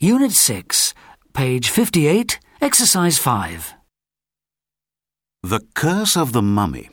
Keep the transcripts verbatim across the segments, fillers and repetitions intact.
Unit six, page fifty-eight, exercise five. The Curse of the Mummy.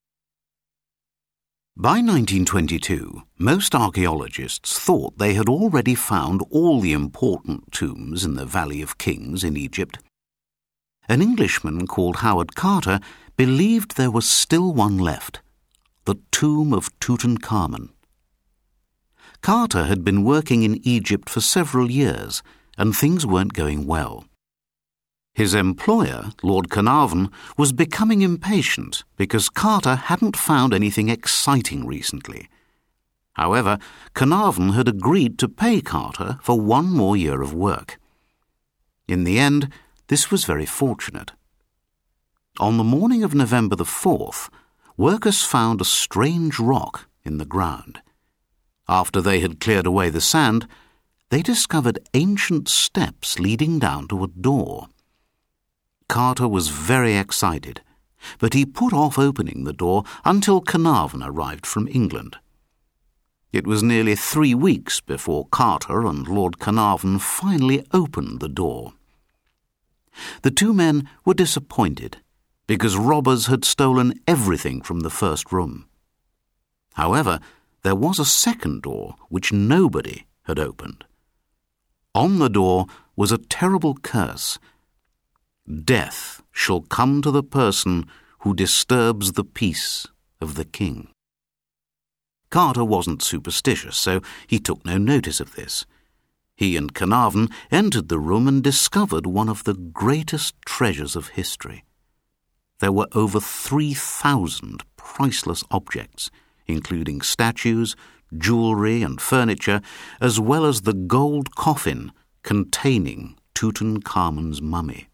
By nineteen twenty-two, most archaeologists thought they had already found all the important tombs in the Valley of Kings in Egypt. An Englishman called Howard Carter believed there was still one left, the tomb of Tutankhamun. Carter had been working in Egypt for several years, and things weren't going well. His employer, Lord Carnarvon, was becoming impatient because Carter hadn't found anything exciting recently. However, Carnarvon had agreed to pay Carter for one more year of work. In the end, this was very fortunate. On the morning of November the fourth, workers found a strange rock in the ground. After they had cleared away the sand, they discovered ancient steps leading down to a door. Carter was very excited, but he put off opening the door until Carnarvon arrived from England. It was nearly three weeks before Carter and Lord Carnarvon finally opened the door. The two men were disappointed because robbers had stolen everything from the first room. However, there was a second door which nobody had opened. On the door was a terrible curse. Death shall come to the person who disturbs the peace of the king. Carter wasn't superstitious, so he took no notice of this. He and Carnarvon entered the room and discovered one of the greatest treasures of history. There were over three thousand priceless objects, including statues, jewellery and furniture, as well as the gold coffin containing Tutankhamun's mummy.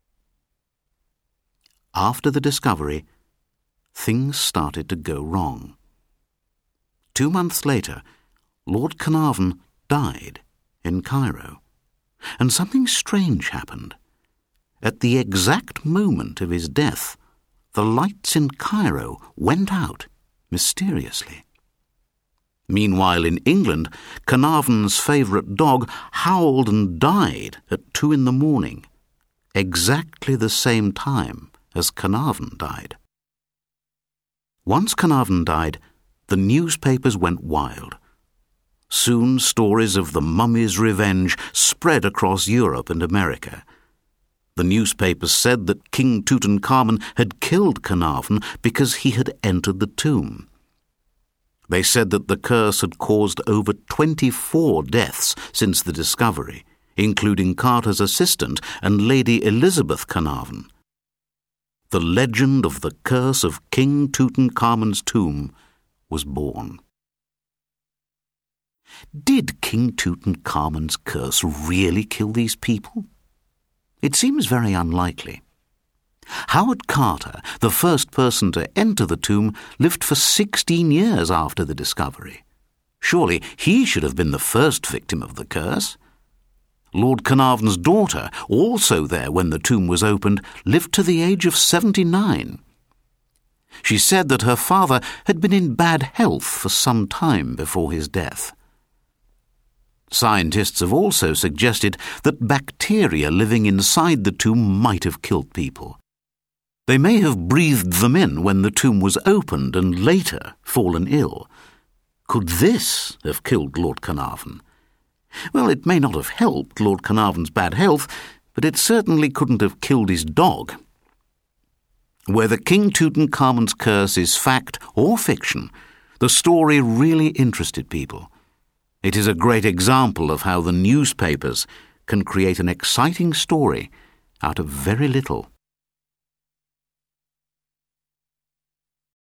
After the discovery, things started to go wrong. Two months later, Lord Carnarvon died in Cairo, and something strange happened. At the exact moment of his death, the lights in Cairo went out mysteriously. Meanwhile, in England, Carnarvon's favourite dog howled and died at two in the morning, exactly the same time as Carnarvon died. Once Carnarvon died, the newspapers went wild. Soon stories of the mummy's revenge spread across Europe and America. The newspapers said that King Tutankhamun had killed Carnarvon because he had entered the tomb. They said that the curse had caused over twenty-four deaths since the discovery, including Carter's assistant and Lady Elizabeth Carnarvon. The legend of the curse of King Tutankhamun's tomb was born. Did King Tutankhamun's curse really kill these people? It seems very unlikely. Howard Carter, the first person to enter the tomb, lived for sixteen years after the discovery. Surely he should have been the first victim of the curse. Lord Carnarvon's daughter, also there when the tomb was opened, lived to the age of seventy-nine. She said that her father had been in bad health for some time before his death. Scientists have also suggested that bacteria living inside the tomb might have killed people. They may have breathed them in when the tomb was opened and later fallen ill. Could this have killed Lord Carnarvon? Well, it may not have helped Lord Carnarvon's bad health, but it certainly couldn't have killed his dog. Whether King Tutankhamun's curse is fact or fiction, the story really interested people. It is a great example of how the newspapers can create an exciting story out of very little.